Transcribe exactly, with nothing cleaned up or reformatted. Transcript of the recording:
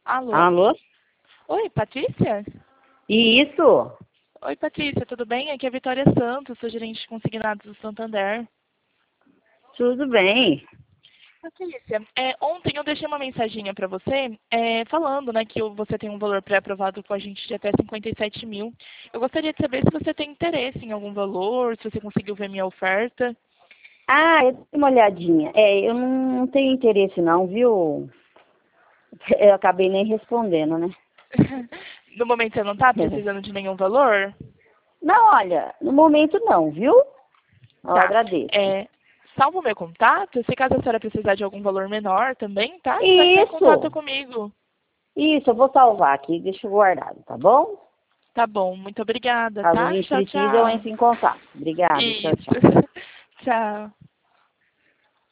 Alô? Alô? Oi, Patrícia? Isso? Oi, Patrícia, tudo bem? Aqui é a Vitória Santos, sou gerente de consignados do Santander. Tudo bem. Patrícia, é, ontem eu deixei uma mensaginha para você é, falando né, que o- você tem um valor pré-aprovado com a gente de até cinquenta e sete mil. Eu gostaria de saber se você tem interesse em algum valor, se você conseguiu ver minha oferta. Ah, eu dei uma olhadinha. É, eu não tenho interesse não, viu? Eu acabei nem respondendo, né? No momento você não está precisando de nenhum valor? Não, olha, no momento não, viu? Eu Tá. agradeço. É, salva o meu contato, se caso a senhora precisar de algum valor menor também, tá? É só entrar em contato Isso, comigo. isso, eu vou salvar aqui, deixa eu guardado, tá bom? Tá bom, muito obrigada, Caso a tá? gente Tchau, precise, eu tchau. entro em contato. Obrigada, tchau, Isso. tchau. Tchau.